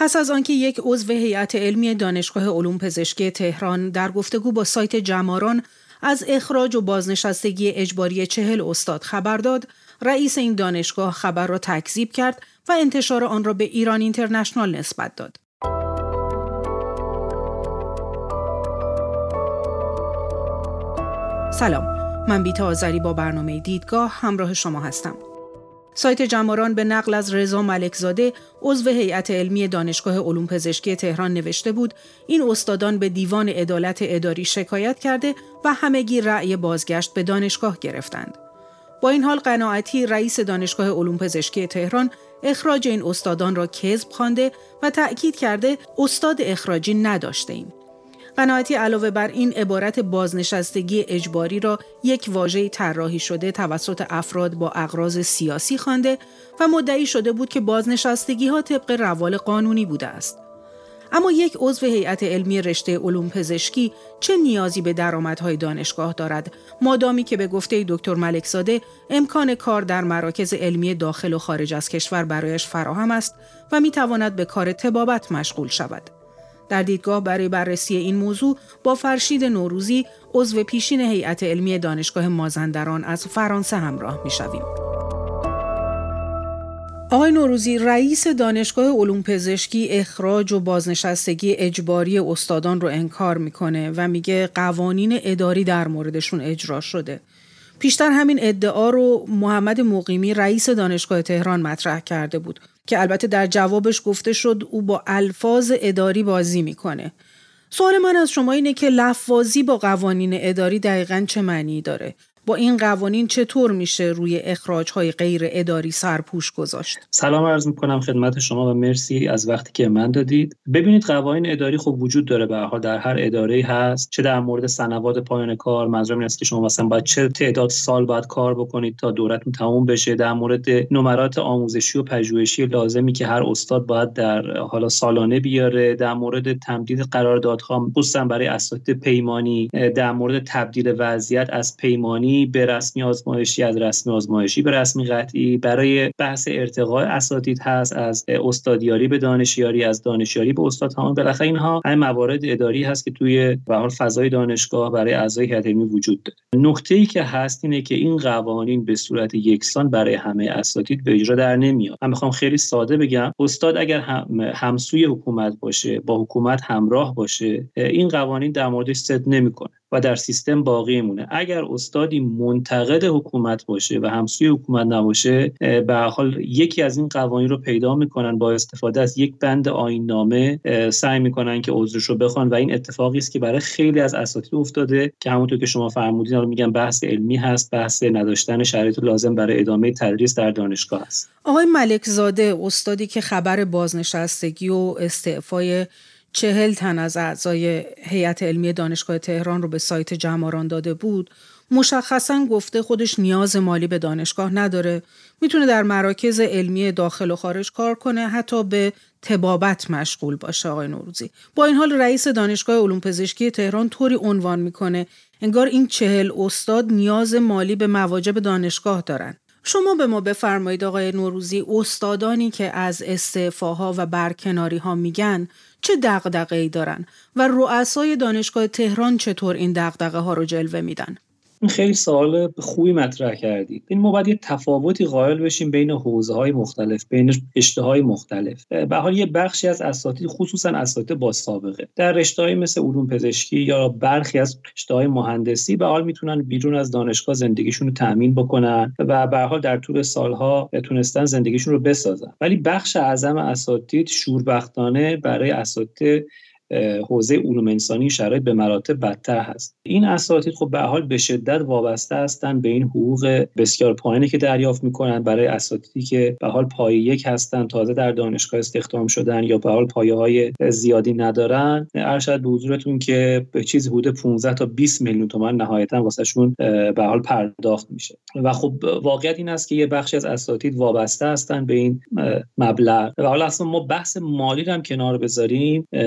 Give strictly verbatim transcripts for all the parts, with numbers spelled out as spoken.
پس از آنکه یک عضو هیئت علمی دانشگاه علوم پزشکی تهران در گفتگو با سایت جماران از اخراج و بازنشستگی اجباری چهل استاد خبر داد، رئیس این دانشگاه خبر را تکذیب کرد و انتشار آن را به ایران اینترنشنال نسبت داد. سلام، من بیتا آذری با برنامه دیدگاه همراه شما هستم. سایت جماران به نقل از رضا ملکزاده، عضو هیئت علمی دانشگاه علوم پزشکی تهران نوشته بود این استادان به دیوان عدالت اداری شکایت کرده و همگی رأی بازگشت به دانشگاه گرفتند. با این حال قناعتی رئیس دانشگاه علوم پزشکی تهران اخراج این استادان را کذب خوانده و تأکید کرده استاد اخراجی نداشته‌ایم. قناعتی علاوه بر این عبارت بازنشستگی اجباری را یک واژه طراحی شده توسط افراد با اغراض سیاسی خوانده و مدعی شده بود که بازنشستگی ها طبق روال قانونی بوده است. اما یک عضو هیئت علمی رشته علوم پزشکی چه نیازی به درآمدهای دانشگاه دارد مادامی که به گفته دکتر ملکزاده امکان کار در مراکز علمی داخل و خارج از کشور برایش فراهم است و میتواند به کار طبابت مشغول شود؟ در دیدگاه برای بررسی این موضوع با فرشید نوروزی، عضو پیشین هیئت علمی دانشگاه مازندران از فرانسه همراه می‌شویم. آقای نوروزی، رئیس دانشگاه علوم پزشکی اخراج و بازنشستگی اجباری استادان رو انکار میکنه و میگه قوانین اداری در موردشون اجرا شده. پیشتر همین ادعا رو محمد مقیمی رئیس دانشگاه تهران مطرح کرده بود که البته در جوابش گفته شد او با الفاظ اداری بازی میکنه. سوال من از شما اینه که لفاظی با قوانین اداری دقیقاً چه معنی داره؟ با این قوانین چطور میشه روی اخراج‌های غیر اداری سرپوش گذاشت؟ سلام عرض میکنم خدمت شما و مرسی از وقتی که من دادید. ببینید قوانین اداری خب وجود داره، به هر حال در هر اداره‌ای هست، چه در مورد سنوات پایان کار، منظورم این است که شما مثلا باید چه تعداد سال باید کار بکنید تا دورتون تموم بشه، در مورد نمرات آموزشی و پژوهشی لازمی که هر استاد باید در حالا سالانه بیاره، در مورد تمدید قراردادها خصوصا برای اساتید پیمانی، در مورد تبدیل وضعیت از پیمانی به رسمی آزمایشی، از رسمی آزمایشی به رسمی قطعی، برای بحث ارتقاء اساتید هست، از استادیاری به دانشیاری، از دانشیاری به استاد ها. بالاخره اینها همین موارد اداری هست که توی به حال فضای دانشگاه برای اعضای هیئت علمی وجود داره. نکته‌ای که هست اینه که این قوانین به صورت یکسان برای همه اساتید به اجرا در نمیاد. من میخوام خیلی ساده بگم، استاد اگر هم همسوی حکومت باشه، با حکومت همراه باشه، این قوانین در موردش صدق نمیکنه و در سیستم باقی میمونه. اگر استادی منتقد حکومت باشه و همسوی حکومت نباشه، به هر حال یکی از این قوانین رو پیدا میکنن، با استفاده از یک بند آیین‌نامه سعی میکنن که عذرش رو بخوان و این اتفاقی است که برای خیلی از اساتید افتاده که همونطور که شما فرمودین، رو میگم بحث علمی هست، بحث نداشتن شرایط لازم برای ادامه تدریس در دانشگاه است. آقای ملکزاده، استادی که خبر بازنشستگی و استعفای چهل تن از اعضای هیئت علمی دانشگاه تهران رو به سایت جماران داده بود، مشخصاً گفته خودش نیاز مالی به دانشگاه نداره، میتونه در مراکز علمی داخل و خارج کار کنه، حتی به طبابت مشغول باشه. آقای نوروزی، با این حال رئیس دانشگاه علوم پزشکی تهران طوری عنوان میکنه انگار این چهل استاد نیاز مالی به مواجب دانشگاه دارن. شما به ما بفرمایید آقای نوروزی، استادانی که از استعفاها و برکناری‌ها میگن چه دغدغه‌ای دارن و رؤسای دانشگاه تهران چطور این دغدغه‌ها رو جلوه میدن؟ خیلی سوال خوبی مطرح کردید. این ما باید یه تفاوتی قائل بشیم بین حوزه‌های مختلف، بین رشته‌های مختلف. به حال یه بخشی از اساتید، خصوصا اساتید با سابقه در رشته‌های مثل علوم پزشکی یا برخی از رشته‌های مهندسی، به حال میتونن بیرون از دانشگاه زندگیشون رو تأمین بکنن و به حال در طول سالها تونستن زندگیشون رو بسازن. ولی بخش اعظم اساتید شوربختانه برای اساتید حوزه علوم انسانی شرایط به مراتب بدتر هست. این اساتید خب به حال به شدت وابسته هستن به این حقوق بسیار پایینی که دریافت میکنن. برای اساتیدی که به حال پایه یک هستن، تازه در دانشگاه استخدام شدن یا به حال پایه‌های زیادی ندارن، ارشد به حضورتون که به چیز حدود پانزده تا بیست میلیون تومان نهایتا واسهشون به حال پرداخت میشه. و خب واقعیت این است که یه بخشی از اساتید وابسته هستن به این مبلغ. و حالا اصلا ما بحث مالی رو هم کنار بذاریم،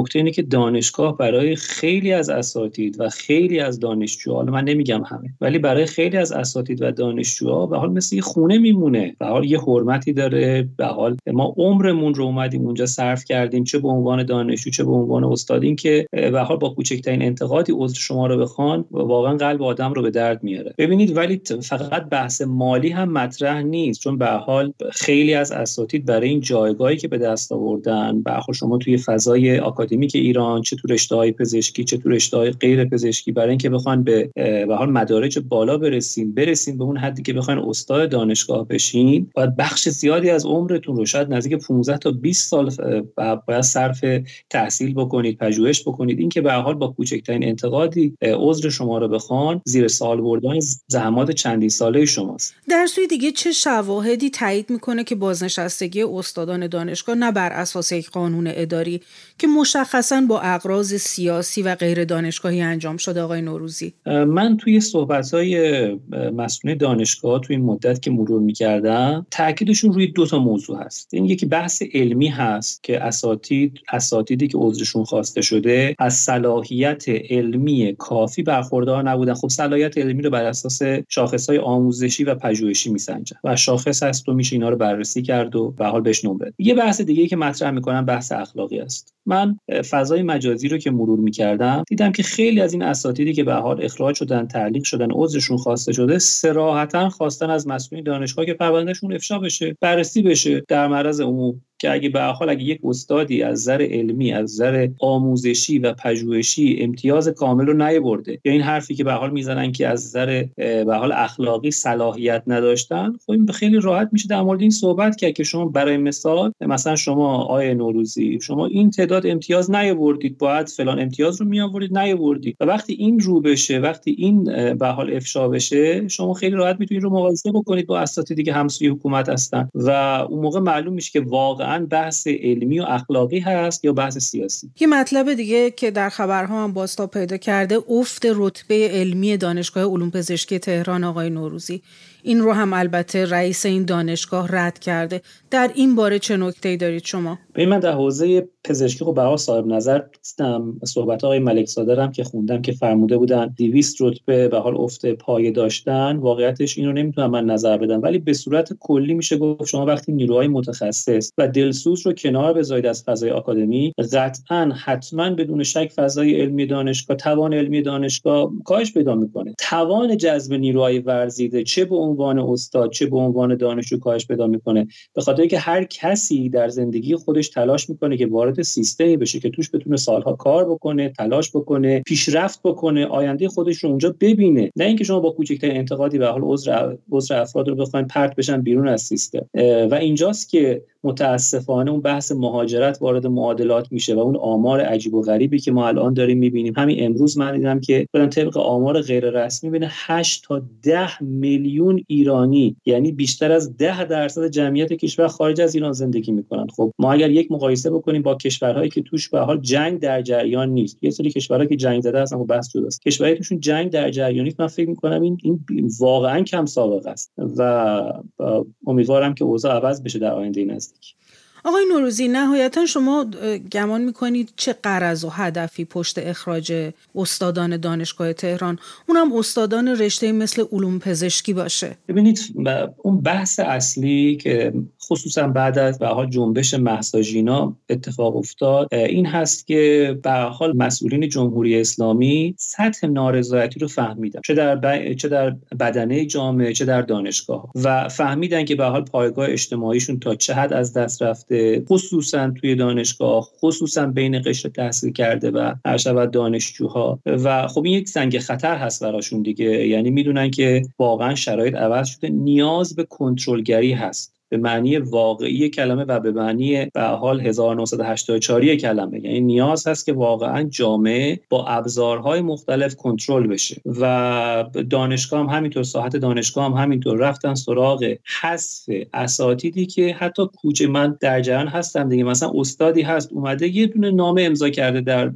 نکته اینه که دانشگاه برای خیلی از اساتید و خیلی از دانشجوها، حالا من نمیگم همه، ولی برای خیلی از اساتید و دانشجوها به حال مثل یه خونه میمونه، به حال یه حرمتی داره، به حال ما عمرمون رو اومدیم اونجا صرف کردیم، چه به عنوان دانشجو چه به عنوان استاد، این که به حال با کوچکترین انتقادی عذر شما رو بخوان واقعا قلب آدم رو به درد میاره. ببینید ولی فقط بحث مالی هم مطرح نیست، چون به حال خیلی از اساتید برای این جایگاهی که به دست آوردن، به حال شما توی فضای آکادمیک ایران، چه تو رشته‌های پزشکی چه تو رشته‌های غیر پزشکی، برای اینکه بخوان به به حال مدارج بالا برسین برسین به اون حدی که بخواین استاد دانشگاه بشین، باید بخش زیادی از عمرتون رو، شاید نزدیک پانزده تا بیست سال باید صرف تحصیل بکنید، پژوهش بکنید. این که به حال با کوچکترین انتقادی عذر شما رو بخوان، زیر سوال بردن زحمات چندین ساله شماست. در سوی دیگه چه شواهدی تایید میکنه که بازنشستگی استادان دانشگاه نه بر اساس یک قانون اداری که مشخصاً با اغراض سیاسی و غیر دانشگاهی انجام شده؟ آقای نوروزی، من توی صحبت‌های مسئولین دانشگاه توی این مدت که مرور می‌کردم، تاکیدشون روی دو تا موضوع هست. این یکی بحث علمی هست که اساتید اساتیدی که عذرشون خواسته شده از صلاحیت علمی کافی برخوردار نبودن. خب صلاحیت علمی رو بر اساس شاخص‌های آموزشی و پژوهشی میسنجن و شاخص هست و میشه اینا رو بررسی کرد و به حال بهش نمره. یه بحث دیگه‌ای که مطرح می‌کنن بحث اخلاقی است. من فضای مجازی رو که مرور می‌کردم دیدم که خیلی از این اساتیدی که به حال اخراج شدن، تعلیق شدن، عذرشون خواسته شده، صراحتاً خواستن از مسئولین دانشگاه که پروندهشون افشا بشه، بررسی بشه در معرض عموم، که اگه به حال اگه یک استادی از نظر علمی، از نظر آموزشی و پژوهشی امتیاز کامل رو نیاورده، یا این حرفی که به حال میزنن که از نظر به حال اخلاقی صلاحیت نداشتن، خب این خیلی راحت میشه در مورد این صحبت کرد که شما برای مثال مثلا شما آیه نوروزی شما این تعداد امتیاز نیاوردید، باید فلان امتیاز رو میآورید، نیاوردید. و وقتی این رو بشه، وقتی این به حال افشا بشه، شما خیلی راحت میتونید رو مقایسه بکنید با اساتیدی که همسوی حکومت هستن و اون موقع معلوم میشه که واقعا بحث علمی و اخلاقی هست یا بحث سیاسی. یه مطلب دیگه که در خبرها هم بازتاب پیدا کرده، افت رتبه علمی دانشگاه علوم پزشکی تهران آقای نوروزی. این رو هم البته رئیس این دانشگاه رد کرده. در این باره چه نکته‌ای دارید شما؟ ببین من در حوزه پزشکی خب به حال صاحب نظر نیستم. صحبت آقای ملکزاده هم که خوندم که فرموده بودن دویست رتبه به حال افت پایه داشتن، واقعیتش اینو نمیتونم من نظر بدم، ولی به صورت کلی میشه گفت شما وقتی نیروهای متخصص و دلسوز رو کنار بذارید از فضای آکادمی، قطعاً حتما بدون شک فضای علمی دانشگاه، توان علمی دانشگاه کاهش پیدا میکنه. توان جذب نیروهای ورزیده چه به عنوان استاد چه به عنوان دانشجو کاهش پیدا میکنه، به خاطر اینکه هر کسی در زندگی خودش تلاش میکنه که وارد سیستمی بشه که توش بتونه سالها کار بکنه، تلاش بکنه، پیشرفت بکنه، آینده خودش رو اونجا ببینه، نه اینکه شما با کوچکترین انتقادی به حال عذر عذر افراد رو بخواید پرت بشن بیرون از سیستم. و اینجاست که متاسفانه اون بحث مهاجرت وارد معادلات میشه و اون آمار عجیب و غریبی که ما الان داریم میبینیم. همین امروز من دیدم که بدن طبق آمار غیر رسمی بین هشت تا ده میلیون ایرانی، یعنی بیشتر از ده درصد جمعیت کشور خارج از ایران زندگی میکنن. خب ما اگر یک مقایسه بکنیم با کشورهایی که توش به حال جنگ در جریان نیست، یه سری کشورها که جنگ زده هستن و بحث جداست، کشورهایی توشون جنگ در جریان نیست، من فکر میکنم این این واقعا کم سابقه است و امیدوارم که اوضاع عوض بشه در آینده نزدیک. آقای نوروزی، نهایتا شما گمان میکنید چه غرض و هدفی پشت اخراج استادان دانشگاه تهران، اونم استادان رشته مثل علوم پزشکی باشه؟ ببینید اون بحث اصلی که خصوصا بعد از به حال جنبش مهسا ژینا اتفاق افتاد این هست که به حال مسئولین جمهوری اسلامی سطح نارضایتی رو فهمیدن، چه در ب... چه در بدنه جامعه چه در دانشگاه، و فهمیدن که به حال پایگاه اجتماعیشون تا چه حد از دست رفته، خصوصا توی دانشگاه، خصوصا بین قشر تحصیل کرده و هر شود دانشجوها. و خب این یک زنگ خطر هست براشون دیگه، یعنی میدونن که واقعا شرایط عوض شده، نیاز به کنترلگری هست به معنی واقعی کلمه و به معنی به حال هزار و نهصد و هشتاد و چهار کلمه، یعنی نیاز هست که واقعا جامعه با ابزارهای مختلف کنترل بشه و دانشگاه هم همینطور، ساحت دانشگاه هم همینطور رفتن سراغ حذف اساتیدی که حتی کوچه، من در جریان هستم دیگه، مثلا استادی هست اومده یه دونه نامه امضا کرده در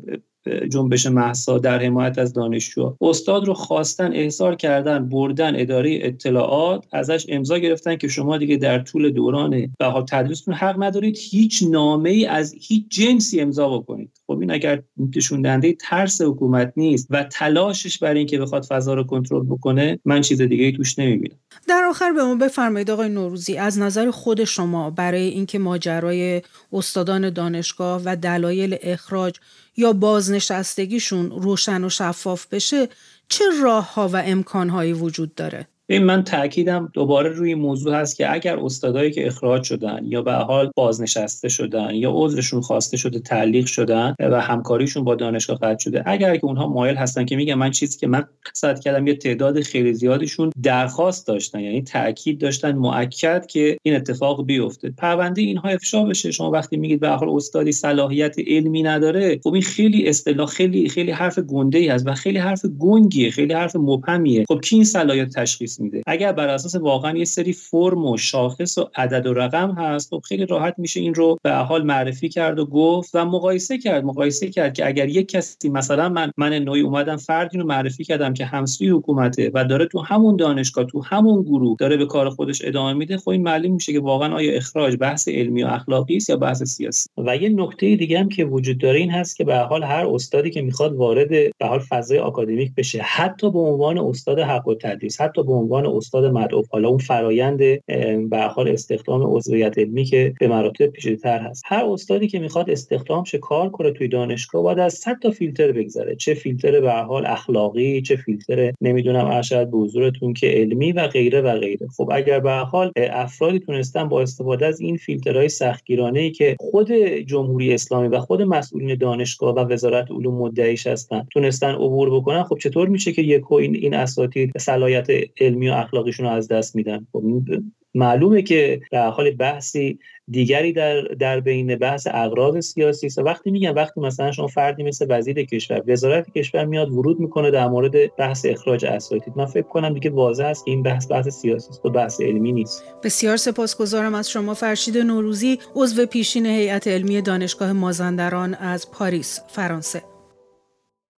جنبش مهسا در حمایت از دانشجو، استاد رو خواستن احضار کردن، بردن اداره اطلاعات، ازش امضا گرفتن که شما دیگه در طول دوران به حال تدریستون حق ندارید هیچ نامه‌ای از هیچ جنسی امضا بکنید. خب این اگر نشون دهنده ترس حکومت نیست و تلاشش برای اینکه بخواد فضا رو کنترل بکنه، من چیز دیگه‌ای توش نمی‌بینم. در آخر به ما بفرمایید آقای نوروزی، از نظر خود شما برای اینکه ماجرای استادان دانشگاه و دلایل اخراج یا بازنشستگیشون روشن و شفاف بشه، چه راه‌ها و امکان‌هایی وجود داره؟ این من تأکیدم دوباره روی موضوع هست که اگر استادایی که اخراج شدن یا به حال بازنشسته شدن یا عذرشون خواسته شده تعلیق شدن و همکاریشون با دانشگاه قطع شده، اگر که اونها مایل هستن که میگم من چیزی که من قصد کردم یه تعداد خیلی زیادشون درخواست داشتن، یعنی تأکید داشتن مؤکد که این اتفاق بیفته، پرونده اینها افشا بشه. شما وقتی میگید به حال استادی صلاحیت علمی نداره، خب این خیلی اصطلاح خیلی خیلی حرف گنده‌ای هست و خیلی حرف گنگیه، خیلی حرف مبهمیه. خب کی این صلاحیت تشخیص میده؟ اگر بر اساس واقعا یه سری فرم و شاخص و عدد و رقم هست، خب خیلی راحت میشه این رو به حال معرفی کرد و گفت و مقایسه کرد مقایسه کرد که اگر یک کسی مثلا من من نوعی اومدم فردی رو معرفی کردم که همسوی حکومته و داره تو همون دانشگاه تو همون گروه داره به کار خودش ادامه میده، خب این معلوم میشه که واقعا آیا اخراج بحث علمی و اخلاقی است یا بحث سیاسی. و یه نکته دیگه هم که وجود داره این هست که به هر حال هر استادی که میخواد وارد به حال فضای آکادمیک بشه، حتی به عنوان استاد حق التدریس، حتی به عنوان استاد مدعو، حالا اون فرایند به حال استخدام عضویت علمی که به مراتب پیچیده‌تر هست، هر استادی که میخواد استخدام شه کار کنه توی دانشگاه باید از صد تا فیلتر بگذره، چه فیلتر به حال اخلاقی، چه فیلتر نمیدونم ارشد به حضورتون که علمی و غیره و غیره. خب اگر به حال افرادی تونستن با استفاده از این فیلترهای سختگیرانه‌ای که خود جمهوری اسلامی و خود مسئولین دانشگاه و وزارت علوم مدعیش هستن تونستن عبور بکنن، خب چطور میشه که یکو این این اساتید صلاحیت علمی و اخلاقیشون رو از دست میدن؟ خب معلومه که در حال بحثی دیگری در در بین بحث اغراض سیاسی است. وقتی میگم وقتی مثلا شما فردی مثل وزیر کشور، وزارت کشور میاد ورود میکنه در مورد بحث اخراج اساتید، من فکر کنم دیگه واضح است که این بحث بحث سیاسی است و بحث علمی نیست. بسیار سپاسگزارم از شما فرشید نوروزی، عضو پیشین هیئت علمی دانشگاه مازندران از پاریس، فرانسه.